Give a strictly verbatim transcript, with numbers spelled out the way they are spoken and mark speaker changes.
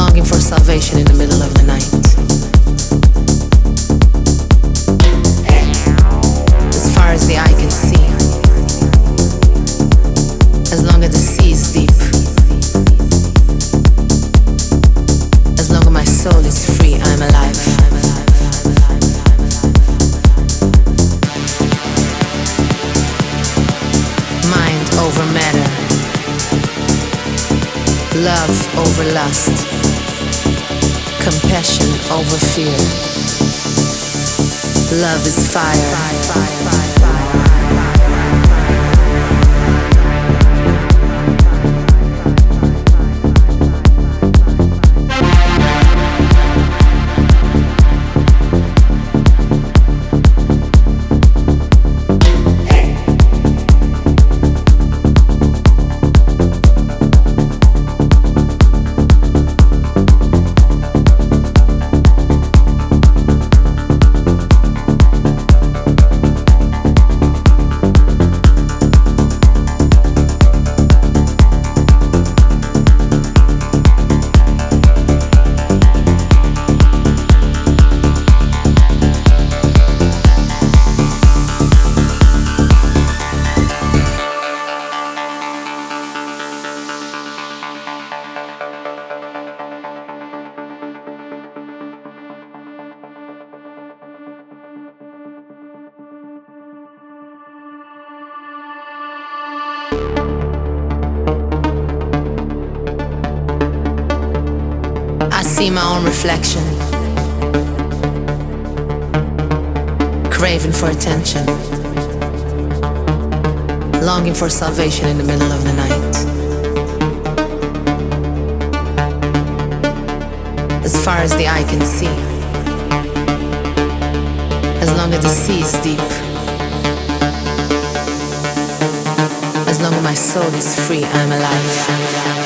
Speaker 1: longing for salvation in the middle of the night. As far as the eye can see, as long as the sea is deep, as long as my soul is free, I'm alive. Mind over matter, love over lust, compassion over fear. Love is fire. I see my own reflection, craving for attention, longing for salvation in the middle of the night. As far as the eye can see, as long as the sea is deep, as long as my soul is free, I'm alive.